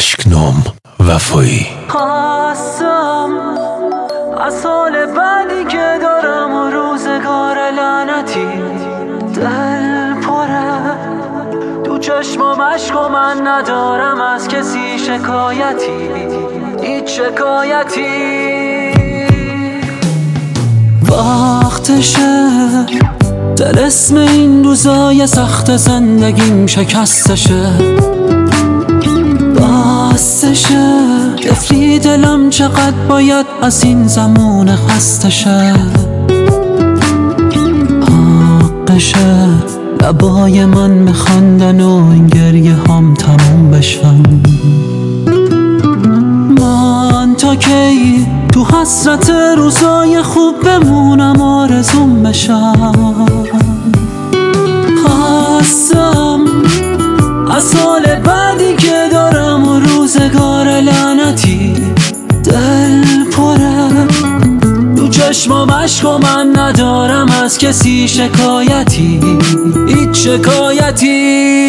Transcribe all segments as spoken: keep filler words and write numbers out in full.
اشکنام وفایی. خواستم از حال بدی که دارم و روزگار لعنتی دل پره تو چشمم عشق و من ندارم از کسی شکایتی، هیچ شکایتی. وقتشه دل اسم این روزای سخت زندگیم شکستشه، بستشه طفلی دلم چقدر باید از این زمان خستشه. حقشه لبای من بخندن و این گریه هم تموم بشن. من تا کی تو حسرت روزای خوب بمونم آرزوم بشم. خواستم از حال بعدی که دارم و روزگار لعنتی دل پره تو چشمم عشق و من ندارم از کسی شکایتی، هیچ شکایتی.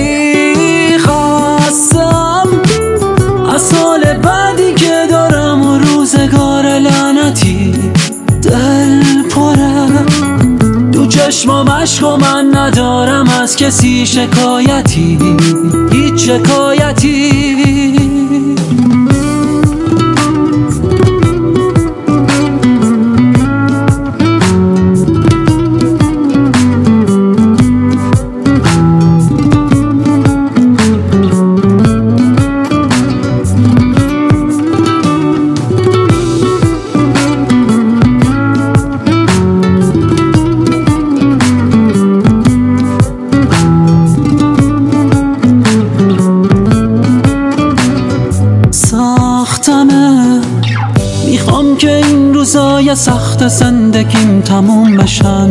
خواستم از حال بعدی که دارم و روزگار لعنتی دل پره تو چشمم عشق و من ندارم از کسی شکایتی، هیچ شکایتی. میخوام که این روزای سخت زندگیم تموم بشن،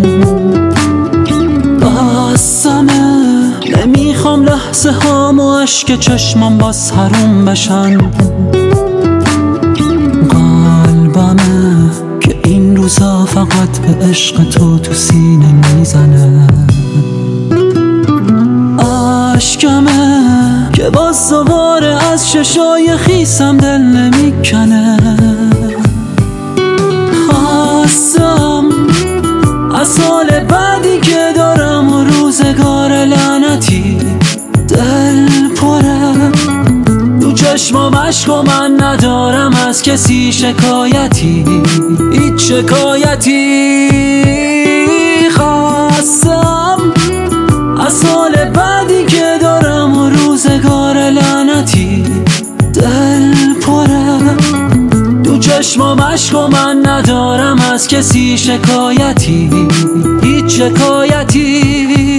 بسمه نمیخوام لحظه هام و عشق چشمم باز حروم بشن. قلبمه که این روزا فقط به عشق تو تو سینه میزنه. عشقمه که باز دوباره از چشای خیسم دل نمیکنه. خواستم از حال بعدی که دارم و روزگار لعنتی دل پره تو چشمم عشق و من ندارم از کسی شکایتی، هیچ شکایتی. خواستم از حال بعدی که دارم و روزگار لعنتی دل پره تو چشمم عشق و من ندارم از کسی شکایتی، هیچ شکایتی.